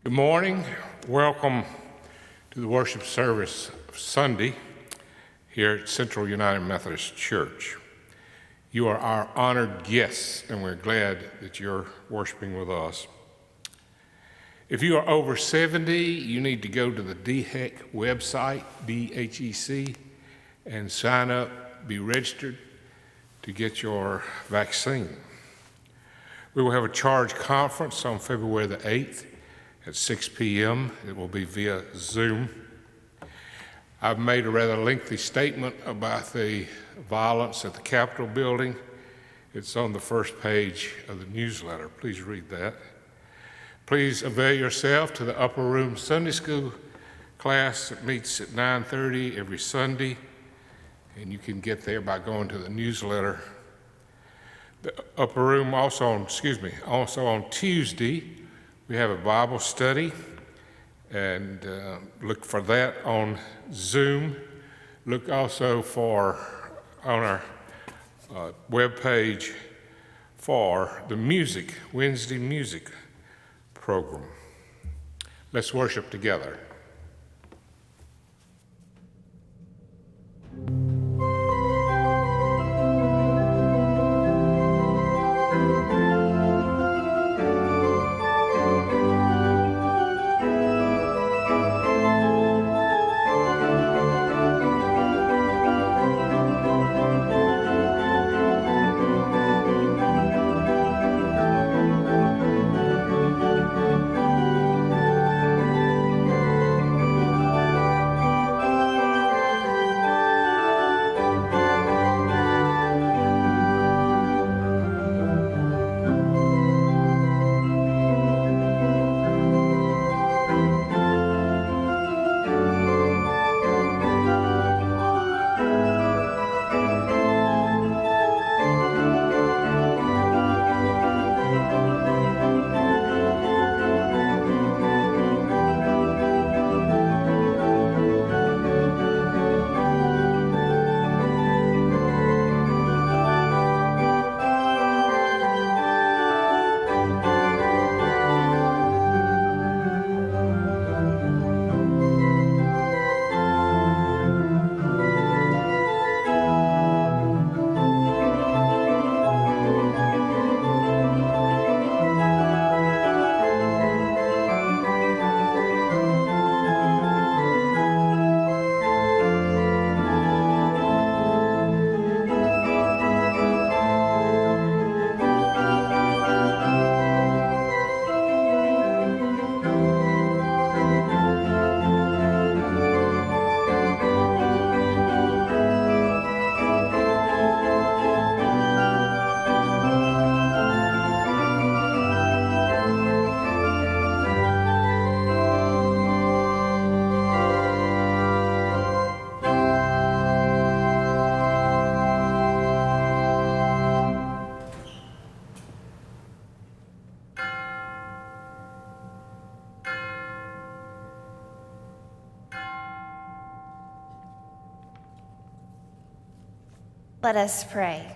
Good morning. Welcome to the worship service of Sunday here at Central United Methodist Church. You are our honored guests, and we're glad that you're worshiping with us. If you are over 70, you need to go to the DHEC website, DHEC, and sign up, be registered to get your vaccine. We will have a charge conference on February the 8th at 6 p.m. It will be via Zoom. I've made a rather lengthy statement about the violence at the Capitol building. It's on the first page of the newsletter. Please read that. Please avail yourself to the Upper Room Sunday School class that meets at 9:30 every Sunday, and you can get there by going to the newsletter. The Upper Room also on Tuesday, we have a Bible study, and look for that on Zoom. Look also for on our webpage for the Wednesday music program. Let's worship together. Let us pray.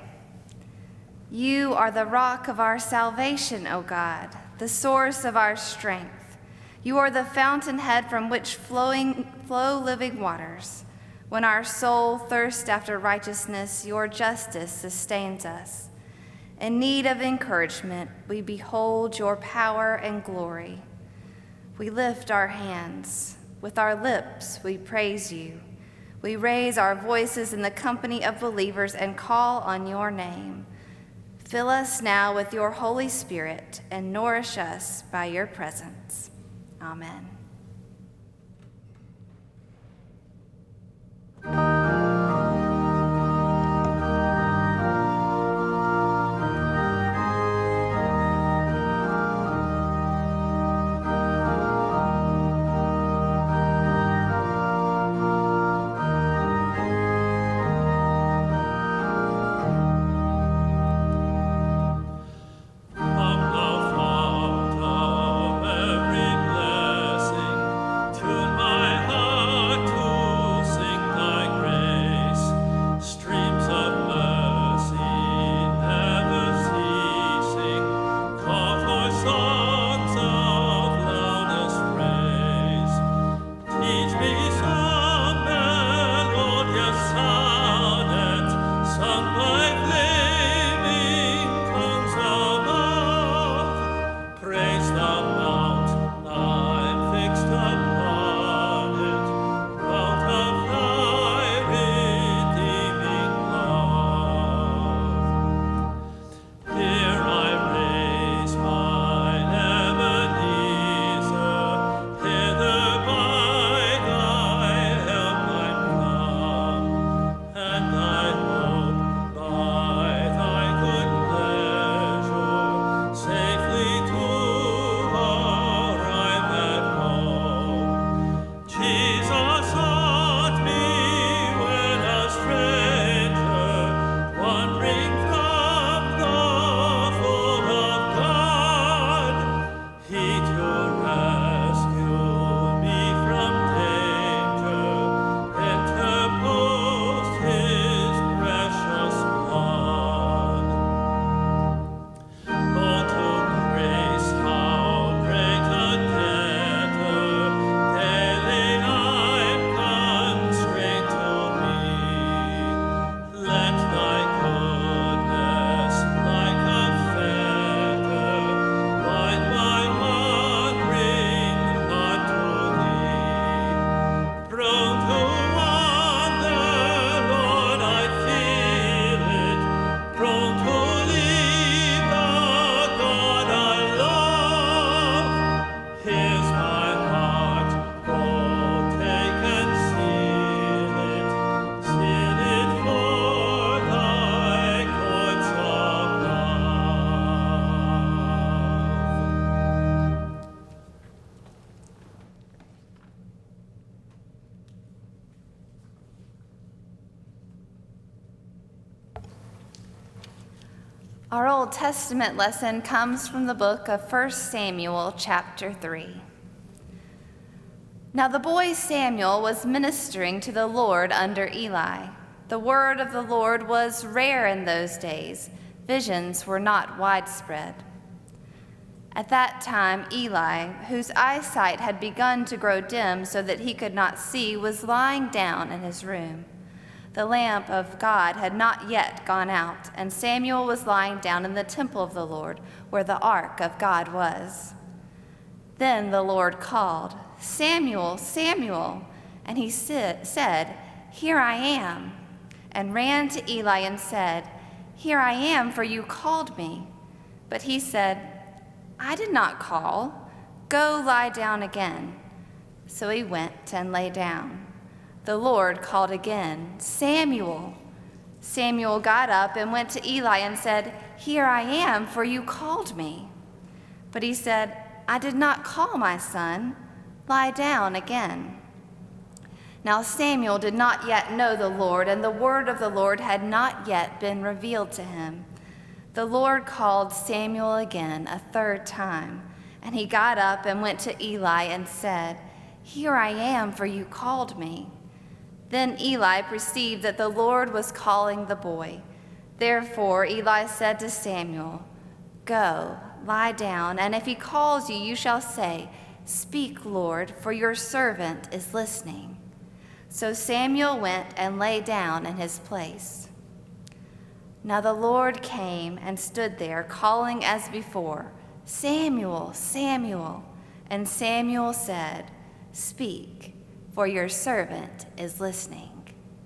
You are the rock of our salvation, O God, the source of our strength. You are the fountainhead from which flow living waters. When our soul thirsts after righteousness, your justice sustains us. In need of encouragement, we behold your power and glory. We lift our hands. With our lips, we praise you. We raise our voices in the company of believers and call on your name. Fill us now with your Holy Spirit and nourish us by your presence. Amen. From the fount of every blessing, Our Old Testament lesson comes from the book of 1 Samuel, chapter 3. Now the boy Samuel was ministering to the Lord under Eli. The word of the Lord was rare in those days. Visions were not widespread. At that time, Eli, whose eyesight had begun to grow dim so that he could not see, was lying down in his room. The lamp of God had not yet gone out, and Samuel was lying down in the temple of the Lord, where the ark of God was. Then the Lord called, "Samuel, Samuel," and he said, "Here I am," and ran to Eli and said, "Here I am, for you called me." But he said, "I did not call. Go lie down again." So he went and lay down. The Lord called again, "Samuel." Samuel got up and went to Eli and said, "Here I am, for you called me." But he said, "I did not call, my son. Lie down again." Now Samuel did not yet know the Lord, and the word of the Lord had not yet been revealed to him. The Lord called Samuel again a third time, and he got up and went to Eli and said, "Here I am, for you called me." Then Eli perceived that the Lord was calling the boy. Therefore Eli said to Samuel, "Go, lie down, and if he calls you, you shall say, 'Speak, Lord, for your servant is listening.'" So Samuel went and lay down in his place. Now the Lord came and stood there, calling as before, "Samuel, Samuel." And Samuel said, "Speak, for your servant is listening."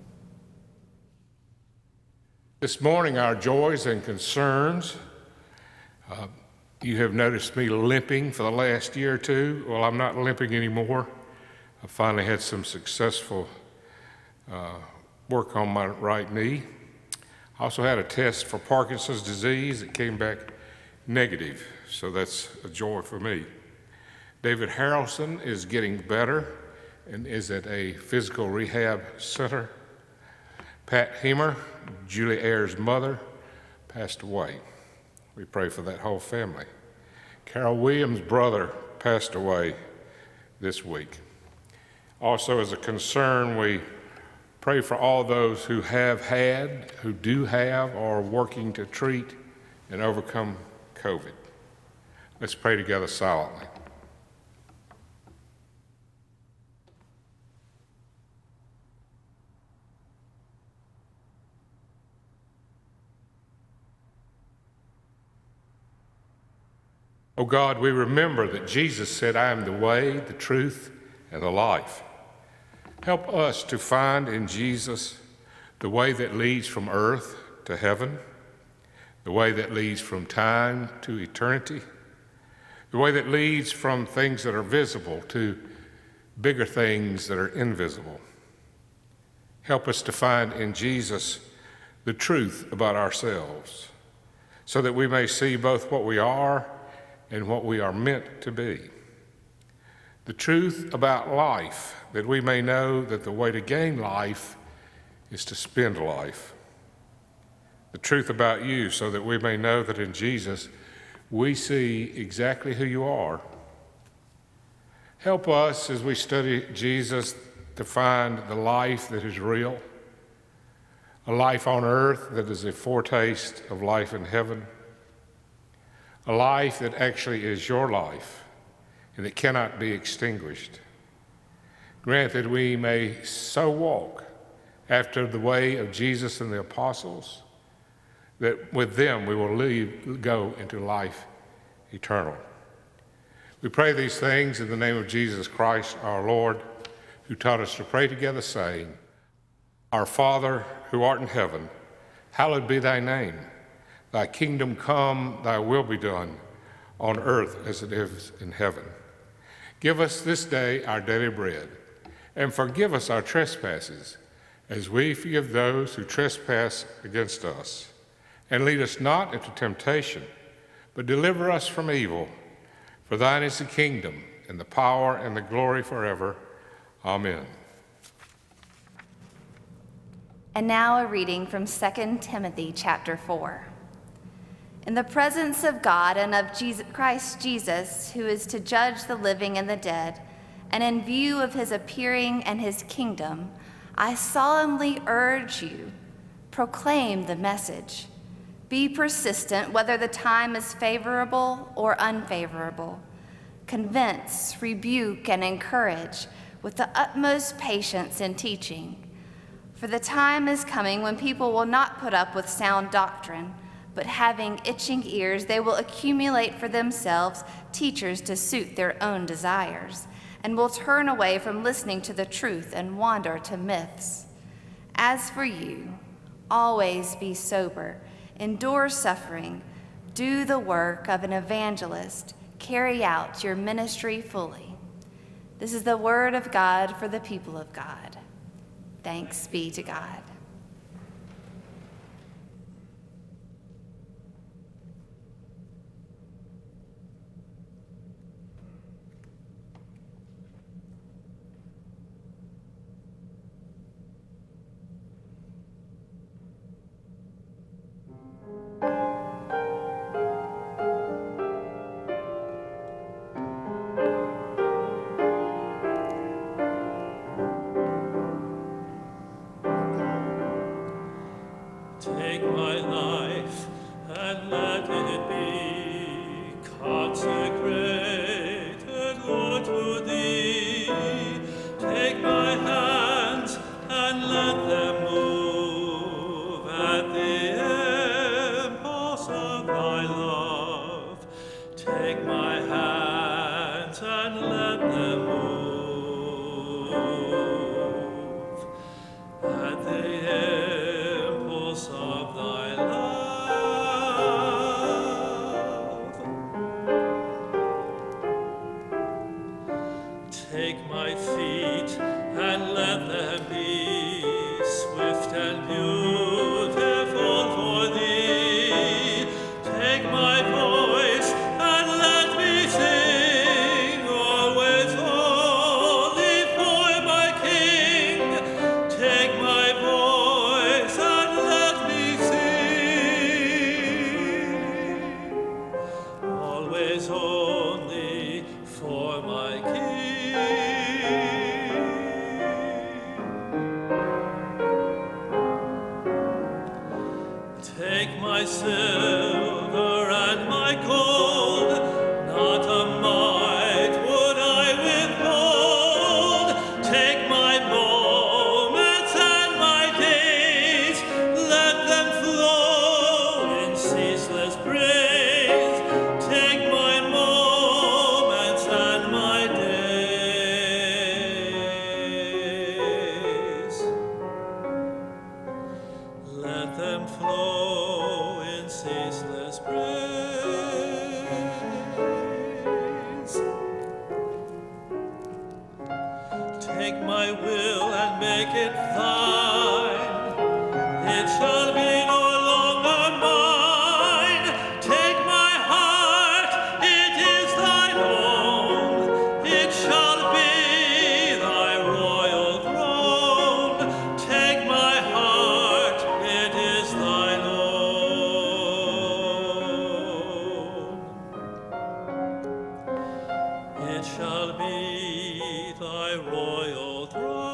This morning, our joys and concerns. You have noticed me limping for the last year or two. Well, I'm not limping anymore. I finally had some successful work on my right knee. I also had a test for Parkinson's disease. It came back negative, so that's a joy for me. David Harrelson is getting better and is at a physical rehab center. Pat Hemer, Julie Ayer's mother, passed away. We pray for that whole family. Carol Williams' brother passed away this week. Also, as a concern, we pray for all those who have had, who do have, or are working to treat and overcome COVID. Let's pray together silently. Oh God, we remember that Jesus said, "I am the way, the truth, and the life." Help us to find in Jesus the way that leads from earth to heaven, the way that leads from time to eternity, the way that leads from things that are visible to bigger things that are invisible. Help us to find in Jesus the truth about ourselves, so that we may see both what we are and what we are meant to be. The truth about life, that we may know that the way to gain life is to spend life. The truth about you, so that we may know that in Jesus we see exactly who you are. Help us as we study Jesus to find the life that is real, a life on earth that is a foretaste of life in heaven, a life that actually is your life and that cannot be extinguished. Grant that we may so walk after the way of Jesus and the apostles that with them we will go into life eternal. We pray these things in the name of Jesus Christ, our Lord, who taught us to pray together, saying, "Our Father, who art in heaven, hallowed be thy name. Thy kingdom come, thy will be done, on earth as it is in heaven. Give us this day our daily bread, and forgive us our trespasses, as we forgive those who trespass against us. And lead us not into temptation, but deliver us from evil. For thine is the kingdom, and the power, and the glory forever. Amen." And now a reading from 2 Timothy chapter 4. In the presence of God and of Christ Jesus, who is to judge the living and the dead, and in view of his appearing and his kingdom, I solemnly urge you, proclaim the message. Be persistent, whether the time is favorable or unfavorable. Convince, rebuke, and encourage with the utmost patience in teaching. For the time is coming when people will not put up with sound doctrine, but having itching ears, they will accumulate for themselves teachers to suit their own desires, and will turn away from listening to the truth and wander to myths. As for you, always be sober, endure suffering, do the work of an evangelist, carry out your ministry fully. This is the word of God for the people of God. Thanks be to God. Take my life and let it be consecrated, Lord, to thee. Take my hands and let them move at the impulse of thy love. Take my hands and let them move at the impulse of thy love. Take my feet and let them be swift and beautiful for thee. Take my voice and let me sing, always only for my King. Take my voice and let me sing, always only for my King. Take my silver and my gold, not a mite would I withhold. Take my moments and my days, let them flow in ceaseless praise. Take my moments and my days, let them flow in ceaseless praise. Take my will and make it thine. It shall be no longer mine. Take my heart, it is thine own. It shall be thy royal throne. Take my heart, it is thine own. It shall be thy royal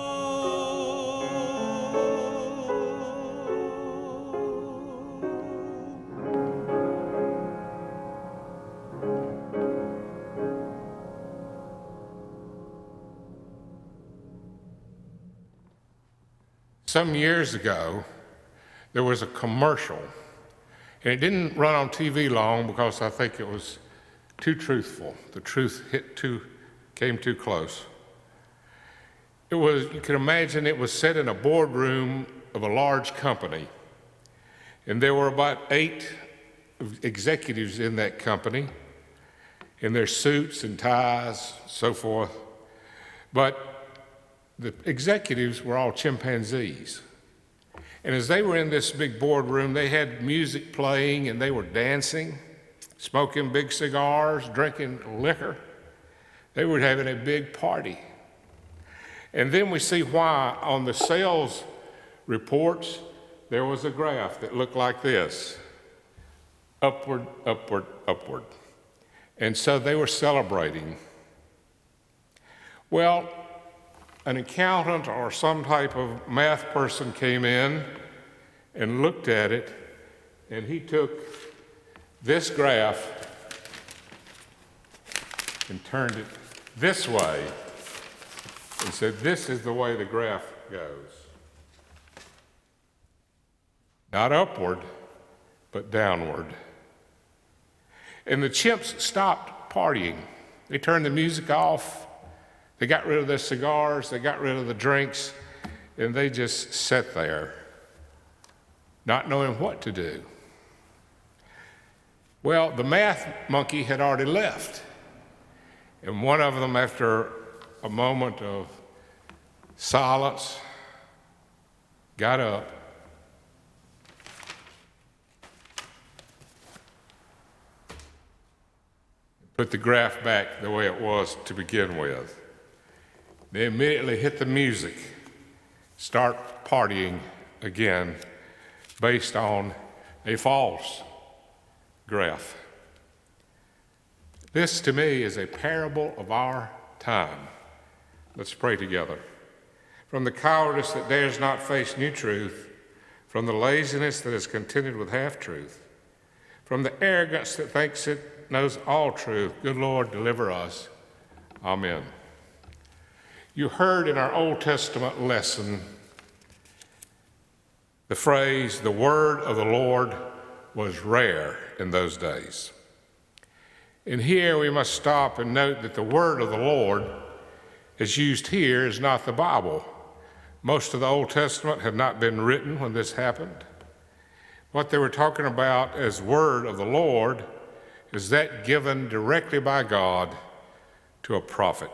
Some years ago, there was a commercial, and it didn't run on TV long because I think it was too truthful. The truth came too close. It was, you can imagine, it was set in a boardroom of a large company, and there were about 8 executives in that company in their suits and ties, so forth. But the executives were all chimpanzees. And as they were in this big boardroom, they had music playing and they were dancing, smoking big cigars, drinking liquor. They were having a big party. And then we see why on the sales reports, there was a graph that looked like this. upward, upward, upward. And so they were celebrating. Well, an accountant or some type of math person came in and looked at it, and he took this graph and turned it this way and said, this is the way the graph goes. Not upward, but downward. And the chimps stopped partying. They turned the music off. They got rid of their cigars. They got rid of the drinks. And they just sat there, not knowing what to do. Well, the math monkey had already left. And one of them, after a moment of silence, got up, put the graph back the way it was to begin with. They immediately hit the music, start partying again based on a false graph. This, to me, is a parable of our time. Let's pray together. From the cowardice that dares not face new truth, from the laziness that is contented with half-truth, from the arrogance that thinks it knows all truth, good Lord, deliver us. Amen. You heard in our Old Testament lesson the phrase, the word of the Lord was rare in those days. And here we must stop and note that the word of the Lord as used here is not the Bible. Most of the Old Testament had not been written when this happened. What they were talking about as word of the Lord is that given directly by God to a prophet.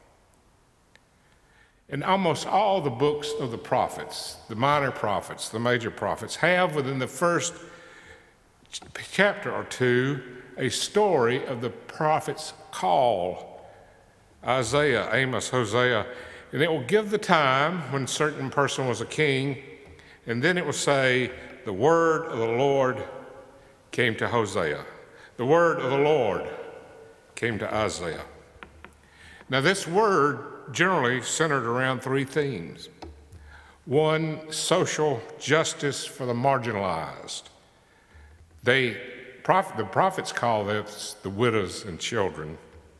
And almost all the books of the prophets, the minor prophets, the major prophets, have within the first chapter or two a story of the prophet's call. Isaiah, Amos, Hosea, and it will give the time when a certain person was a king, and then it will say, the word of the Lord came to Hosea. The word of the Lord came to Isaiah. Now this word generally centered around three themes. One, social justice for the marginalized. The prophets call this the widows and children.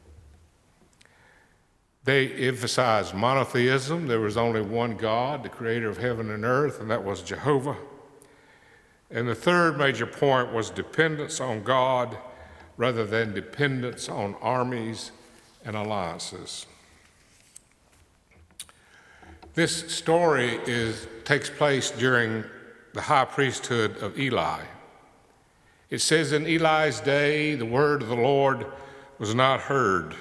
They emphasized monotheism. There was only one God, the creator of heaven and earth, and that was Jehovah. And the third major point was dependence on God rather than dependence on armies and alliances. This story takes place during the high priesthood of Eli. It says, in Eli's day, the word of the Lord was not heard.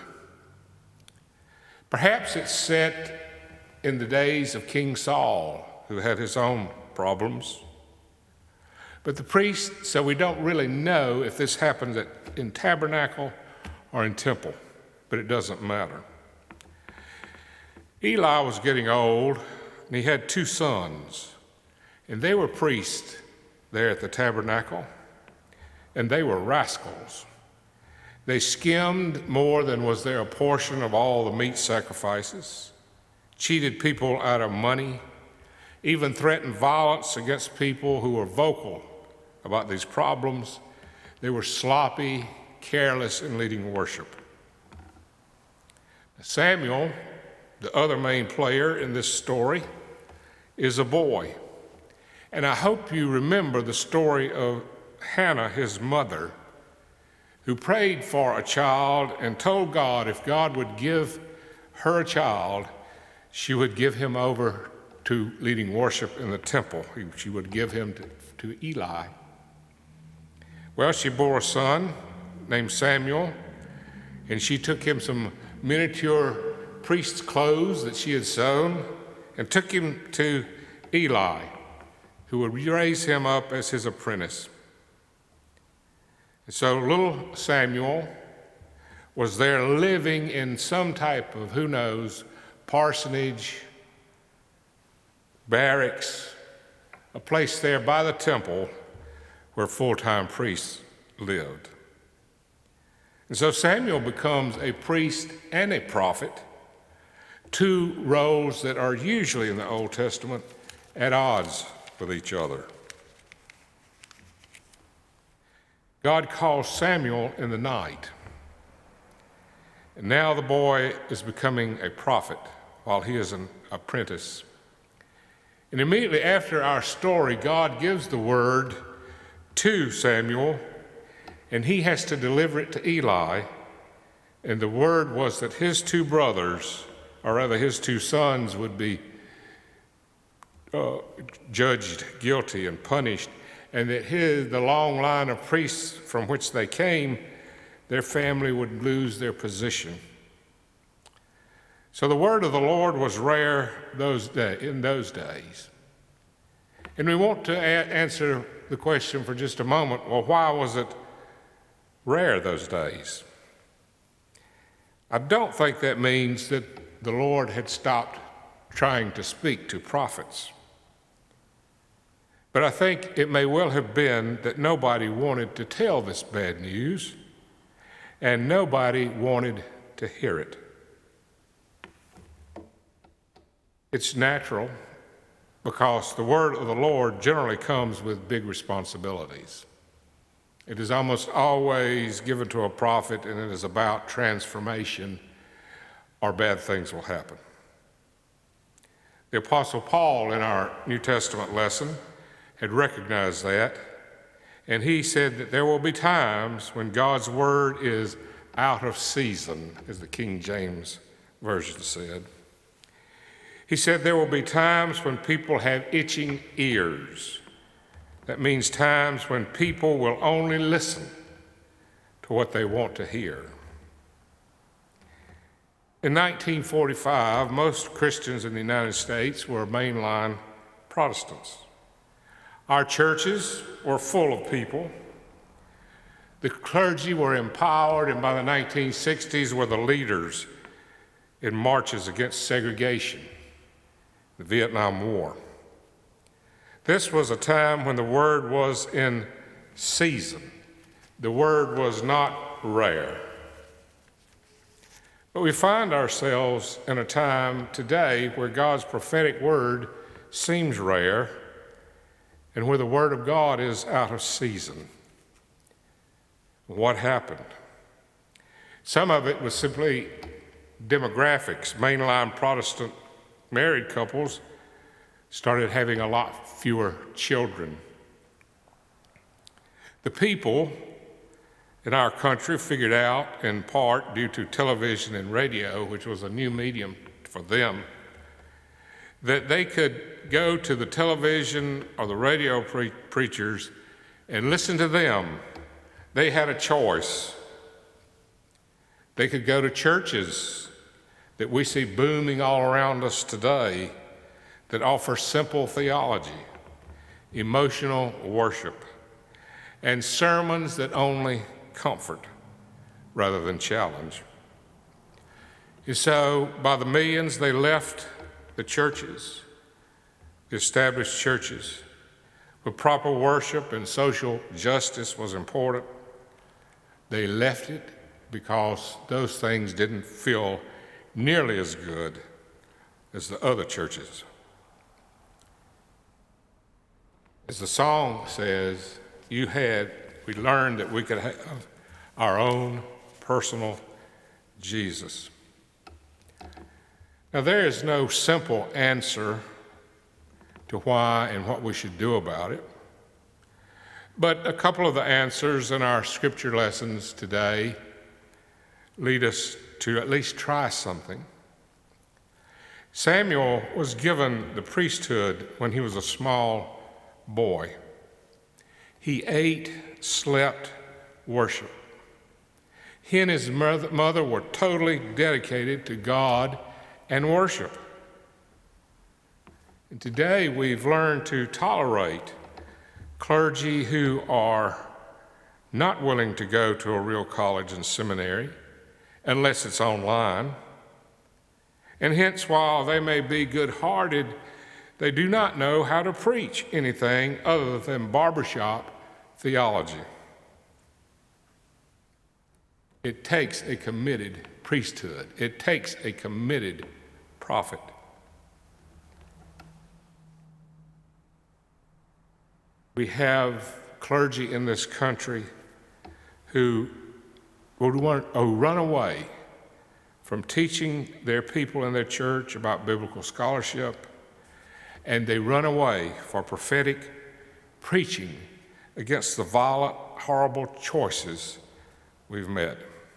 Perhaps it's set in the days of King Saul, who had his own problems. But the priest, so we don't really know if this happened in tabernacle or in temple, but it doesn't matter. Eli was getting old, and he had two sons, and they were priests there at the tabernacle, and they were rascals. They skimmed more than was their portion of all the meat sacrifices, cheated people out of money, even threatened violence against people who were vocal about these problems. They were sloppy, careless in leading worship. Samuel, the other main player in this story, is a boy. And I hope you remember the story of Hannah, his mother, who prayed for a child and told God if God would give her a child, she would give him over to leading worship in the temple. She would give him to Eli. Well, she bore a son named Samuel, and she took him some miniature priest's clothes that she had sewn and took him to Eli, who would raise him up as his apprentice. And so little Samuel was there living in some type of, who knows, parsonage, barracks, a place there by the temple where full-time priests lived. And so Samuel becomes a priest and a prophet, two roles that are usually in the Old Testament at odds with each other. God calls Samuel in the night, and now the boy is becoming a prophet while he is an apprentice. And immediately after our story, God gives the word to Samuel, and he has to deliver it to Eli. And the word was that his two brothers, or rather his two sons, would be judged guilty and punished, and that the long line of priests from which they came, their family would lose their position. So the word of the Lord was rare in those days. And we want to answer the question for just a moment, well, why was it rare those days? I don't think that means that the Lord had stopped trying to speak to prophets. But I think it may well have been that nobody wanted to tell this bad news, and nobody wanted to hear it. It's natural because the word of the Lord generally comes with big responsibilities. It is almost always given to a prophet, and it is about transformation, or bad things will happen. The Apostle Paul in our New Testament lesson had recognized that, and he said that there will be times when God's word is out of season, as the King James Version said. He said there will be times when people have itching ears. That means times when people will only listen to what they want to hear. In 1945, most Christians in the United States were mainline Protestants. Our churches were full of people. The clergy were empowered, and by the 1960s were the leaders in marches against segregation, the Vietnam War. This was a time when the word was in season. The word was not rare. But we find ourselves in a time today where God's prophetic word seems rare, and where the word of God is out of season. What happened? Some of it was simply demographics. Mainline Protestant married couples started having a lot fewer children. The people in our country figured out, in part due to television and radio, which was a new medium for them, that they could go to the television or the radio preachers and listen to them. They had a choice. They could go to churches that we see booming all around us today that offer simple theology, emotional worship, and sermons that only comfort rather than challenge. And so by the millions, they left the churches, the established churches, where proper worship and social justice was important. They left it because those things didn't feel nearly as good as the other churches. As the song says, we learned that we could have our own personal Jesus. Now, there is no simple answer to why and what we should do about it, but a couple of the answers in our scripture lessons today lead us to at least try something. Samuel was given the priesthood when he was a small boy. He ate, slept, worshiped. He and his mother were totally dedicated to God and worship. And today we've learned to tolerate clergy who are not willing to go to a real college and seminary unless it's online. And hence, while they may be good-hearted, they do not know how to preach anything other than barbershop theology. It takes a committed priesthood. It takes a committed prophet. We have clergy in this country who run away from teaching their people in their church about biblical scholarship, and they run away for prophetic preaching against the violent, horrible choices we've made.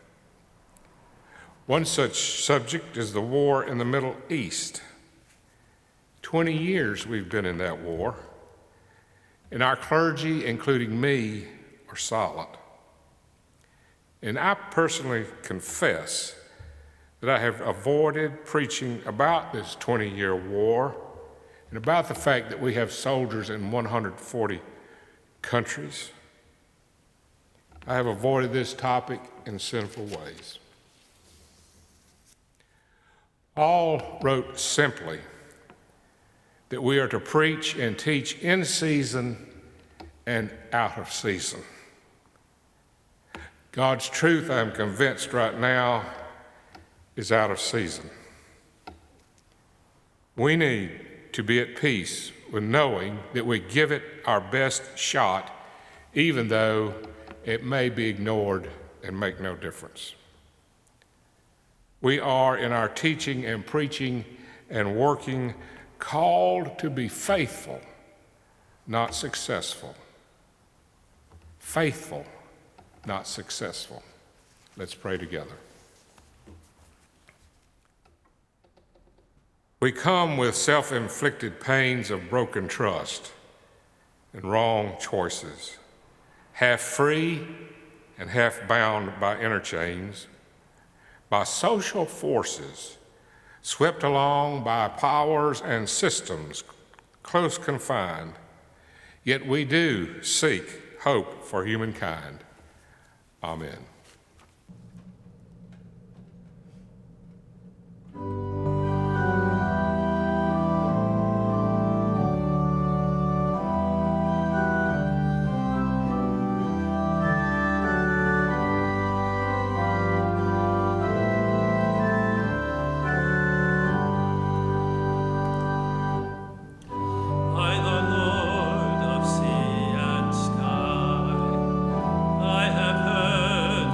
One such subject is the war in the Middle East. 20 years we've been in that war, and our clergy, including me, are silent. And I personally confess that I have avoided preaching about this 20-year war and about the fact that we have soldiers in 140 countries. I have avoided this topic in sinful ways. Paul wrote simply that we are to preach and teach in season and out of season. God's truth, I'm convinced right now, is out of season. We need to be at peace with knowing that we give it our best shot, even though it may be ignored and make no difference. We are, in our teaching and preaching and working, called to be faithful, not successful. Faithful, not successful. Let's pray together. We come with self-inflicted pains of broken trust and wrong choices, half free and half bound by inner chains, by social forces, swept along by powers and systems close confined, yet we do seek hope for humankind. Amen. I have heard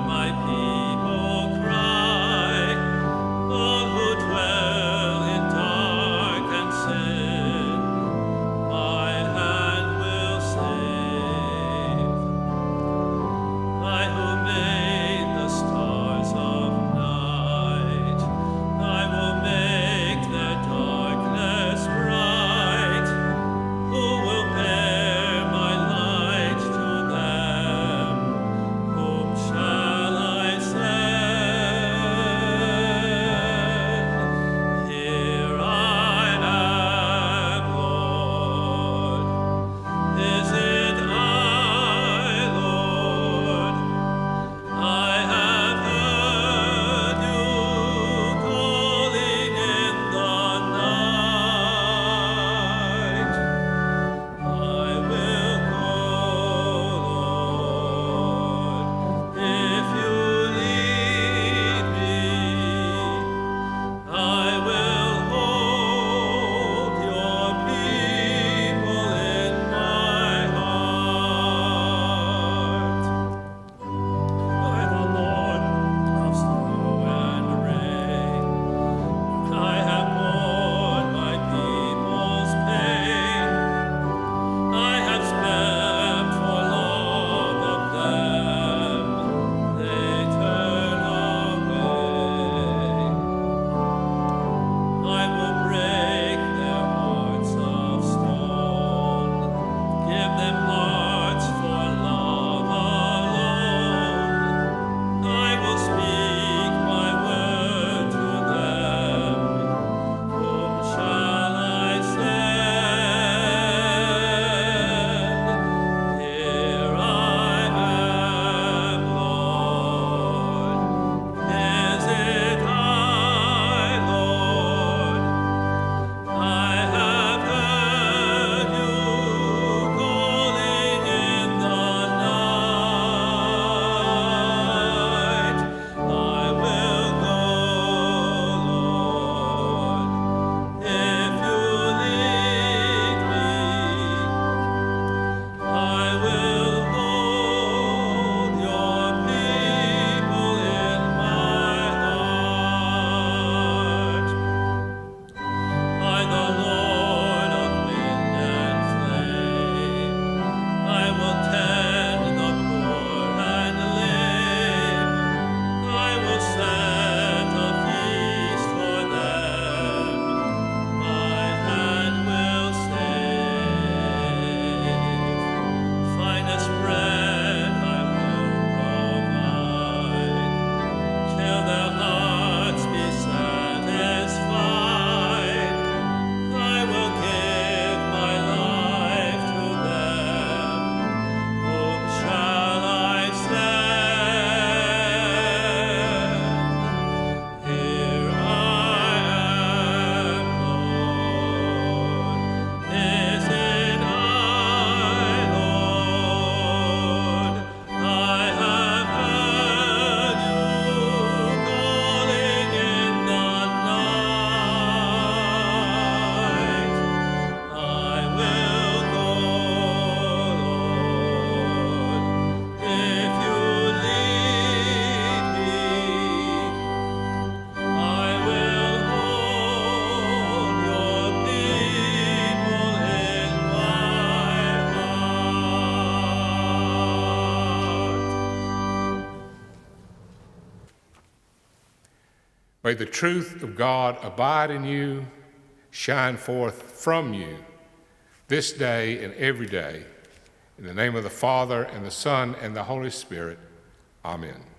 May the truth of God abide in you, shine forth from you this day and every day. In the name of the Father, and the Son, and the Holy Spirit, amen.